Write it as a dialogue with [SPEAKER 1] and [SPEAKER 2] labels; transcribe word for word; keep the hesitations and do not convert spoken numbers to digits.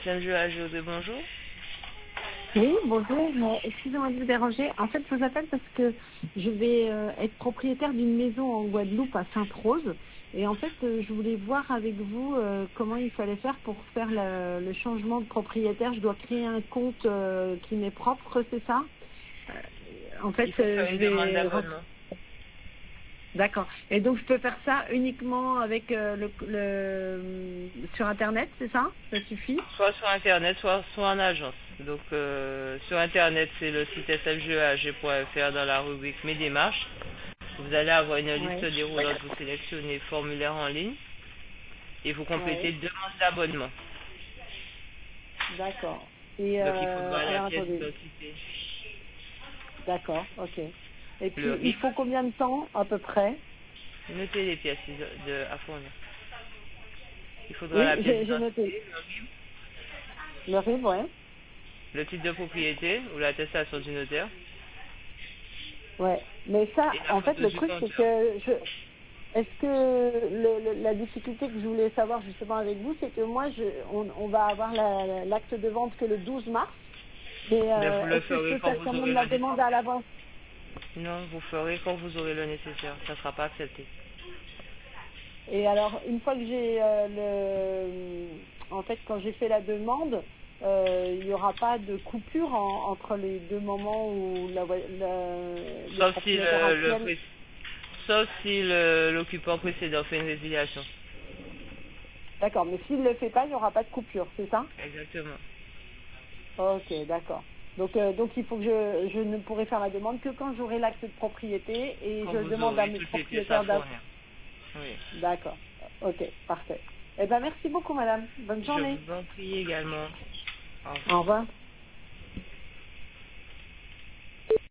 [SPEAKER 1] S M G A José, bonjour.
[SPEAKER 2] Oui, bonjour, mais excusez-moi de vous déranger. En fait, je vous appelle parce que je vais euh, être propriétaire d'une maison en Guadeloupe à Sainte-Rose. Et en fait, euh, je voulais voir avec vous euh, comment il fallait faire pour faire le, le changement de propriétaire. Je dois créer un compte euh, qui m'est propre, c'est ça? Euh, En fait,
[SPEAKER 1] Il faut
[SPEAKER 2] euh,
[SPEAKER 1] faire
[SPEAKER 2] je
[SPEAKER 1] une demande
[SPEAKER 2] vais...
[SPEAKER 1] d'abonnement.
[SPEAKER 2] D'accord. Et donc, je peux faire ça uniquement avec euh, le, le sur Internet, c'est ça? Ça suffit?
[SPEAKER 1] Soit sur Internet, soit, soit en agence. Donc, euh, sur Internet, c'est le site s f g e a g point f r dans la rubrique Mes démarches. Vous allez avoir une liste
[SPEAKER 2] Oui.
[SPEAKER 1] déroulante, vous sélectionnez formulaire en ligne et vous complétez
[SPEAKER 2] Oui.
[SPEAKER 1] demande d'abonnement.
[SPEAKER 2] D'accord. Et
[SPEAKER 1] Donc, il
[SPEAKER 2] euh,
[SPEAKER 1] faudra la
[SPEAKER 2] alors
[SPEAKER 1] pièce
[SPEAKER 2] attendez.
[SPEAKER 1] d'identité,
[SPEAKER 2] D'accord, ok. Et
[SPEAKER 1] le
[SPEAKER 2] puis
[SPEAKER 1] R I
[SPEAKER 2] il
[SPEAKER 1] B.
[SPEAKER 2] faut combien de temps à peu près?
[SPEAKER 1] Notez les pièces de, de- à fournir. Il faudra
[SPEAKER 2] Oui,
[SPEAKER 1] la pièce
[SPEAKER 2] j'ai j'ai noté.
[SPEAKER 1] d'identité, le R I B,
[SPEAKER 2] Le R I B, ouais.
[SPEAKER 1] le titre de propriété ou l'attestation du notaire
[SPEAKER 2] Ouais. Mais ça,
[SPEAKER 1] et la
[SPEAKER 2] en fait,
[SPEAKER 1] photo
[SPEAKER 2] le
[SPEAKER 1] du
[SPEAKER 2] truc, c'est
[SPEAKER 1] compteur.
[SPEAKER 2] que je est-ce que le, le- la difficulté que je voulais savoir justement avec vous, c'est que moi, je, on, on va avoir la- l'acte de vente que le douze mars. Mais
[SPEAKER 1] Mais
[SPEAKER 2] euh,
[SPEAKER 1] vous le
[SPEAKER 2] est-ce que je
[SPEAKER 1] ferez
[SPEAKER 2] peux
[SPEAKER 1] quand
[SPEAKER 2] faire quand
[SPEAKER 1] vous aurez
[SPEAKER 2] même
[SPEAKER 1] le
[SPEAKER 2] la demande à
[SPEAKER 1] nécessaire.
[SPEAKER 2] l'avance?
[SPEAKER 1] Non, vous ferez quand vous aurez le nécessaire. Ça ne sera pas accepté.
[SPEAKER 2] Et alors, une fois que j'ai euh, le, en fait, quand j'ai fait la demande, euh, il n'y aura pas de coupure en- entre les deux moments où la, voi- la- le
[SPEAKER 1] Sauf si
[SPEAKER 2] propriétaire
[SPEAKER 1] le, le
[SPEAKER 2] actuel.
[SPEAKER 1] pré- sauf si le- l'occupant précédent fait une résiliation.
[SPEAKER 2] D'accord, mais s'il ne le fait pas, il n'y aura pas de coupure, c'est ça?
[SPEAKER 1] Exactement.
[SPEAKER 2] Ok, d'accord. Donc, euh, donc il faut que je, je ne pourrai faire la demande que quand j'aurai l'acte de propriété et
[SPEAKER 1] Quand
[SPEAKER 2] je
[SPEAKER 1] vous
[SPEAKER 2] demande à
[SPEAKER 1] aurez
[SPEAKER 2] mes
[SPEAKER 1] toutes les pièces à
[SPEAKER 2] propriétaires d'avoir.
[SPEAKER 1] fournir. Oui.
[SPEAKER 2] D'accord. Ok, parfait. Eh ben, merci beaucoup, madame. Bonne
[SPEAKER 1] Je
[SPEAKER 2] journée.
[SPEAKER 1] vous en prie également. Au revoir.
[SPEAKER 2] Au revoir.